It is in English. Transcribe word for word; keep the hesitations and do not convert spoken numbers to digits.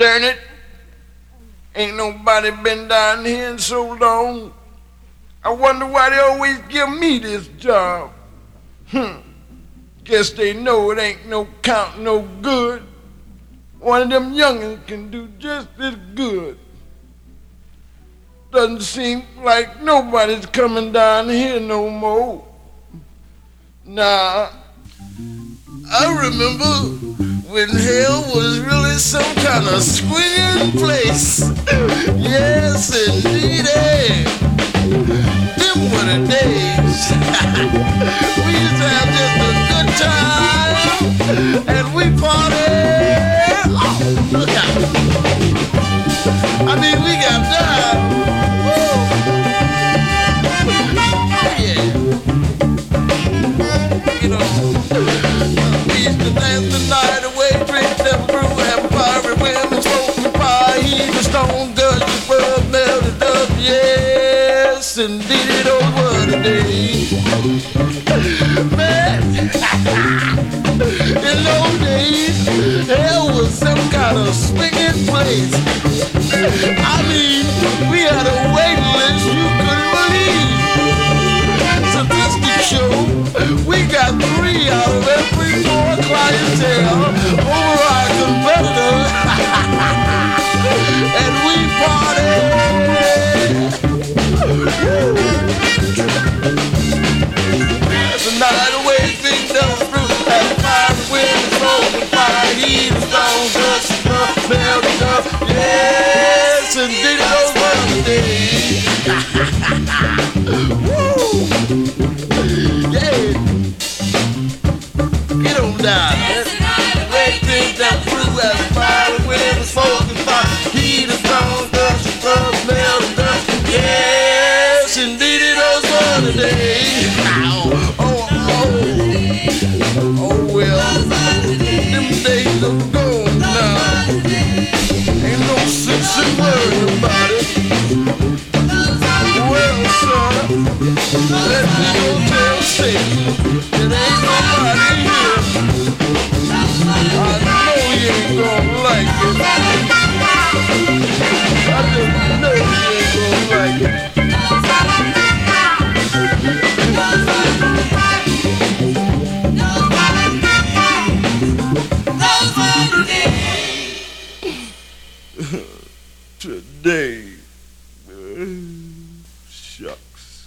Darn it, ain't nobody been down here in so long. I wonder why they always give me this job. Hmm. Guess they know it ain't no count no good. One of them youngins can do just as good. Doesn't seem like nobody's coming down here no more. Nah, I remember when hell was really some kind of swinging place. Yes, indeed. Them were the days. We used to have just a good time, and we partied. Oh, look out. I mean, we got done. Woo. Oh, yeah. You know, we used to dance the night away, drink them brew, have fiery women, smoking fire, heat the stone, gush, world melted up, yes, indeed, those were the days. Man, in those days, hell was some kind of swinging place. I mean, we had a waiting list you couldn't believe. Statistics show we got three out of every four clientele over our competitors. And we partied. The night away, big dumb fruit, and fire, wind, smoke, and fire, heat, and stone, dust, and stuff, melted up. Yes, indeed, those were the days. Woo! Yeah. Get on down. Red things that flew as fire, wind, and smoke, and fire, heat, and stone, dust, and stuff, melted up. Yes, indeed, those were the days. Oh, oh, oh, well, them days are gone now. Ain't no sense in worrying about it. Well, son, let me go tell Satan it ain't nobody here. I know you ain't gonna like it. I just know you ain't gonna like it. Today, uh, shucks.